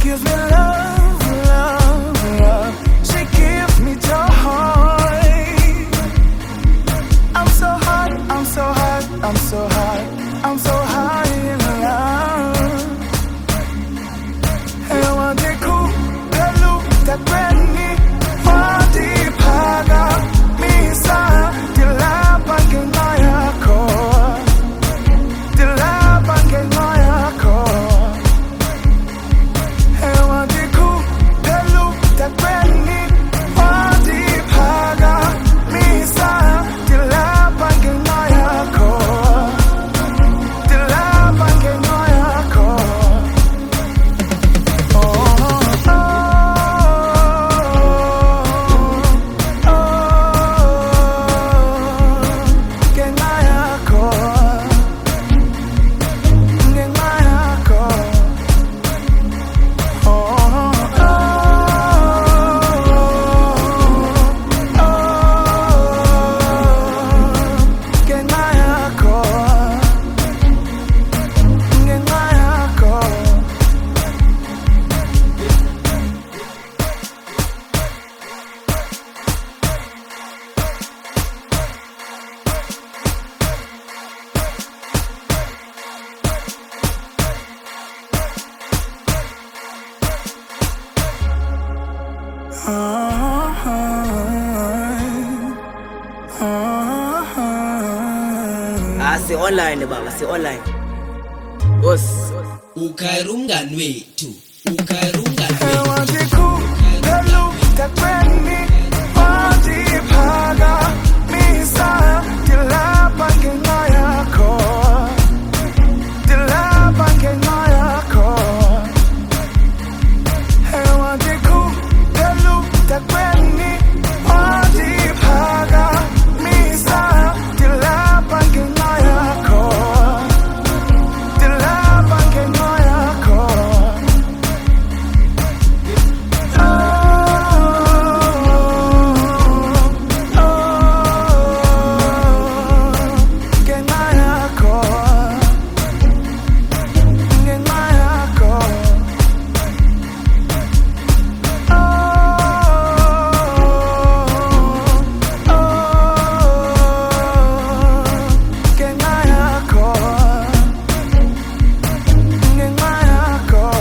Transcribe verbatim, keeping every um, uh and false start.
gives me love, love, love. She gives me joy. I'm so hot, I'm so hot, I'm so hot, I'm so high in love. And one day cool, hello, that brand new, one day paga, me sa, the lap and get my core, the lap and get my core. And one day cool, hello, that brand new, one day paga, me sa, the lap and get my core, the lap and get my core. Oh, oh, oh, get my core, get my core. Oh, oh, oh, get my core, get my core. Ah, si online baba, si online. Boss. Ukarungani wethu, ukarungani And wethu. one day cool, hello, that brand new, one day paga, me sa, the lap and get my core, the lap and get my core. And one day cool, hello, that brand new, one day paga, me sa, the lap and get my core, the lap and get my core. Oh, oh, get my core, get my core. Oh, oh, get my core, get my core.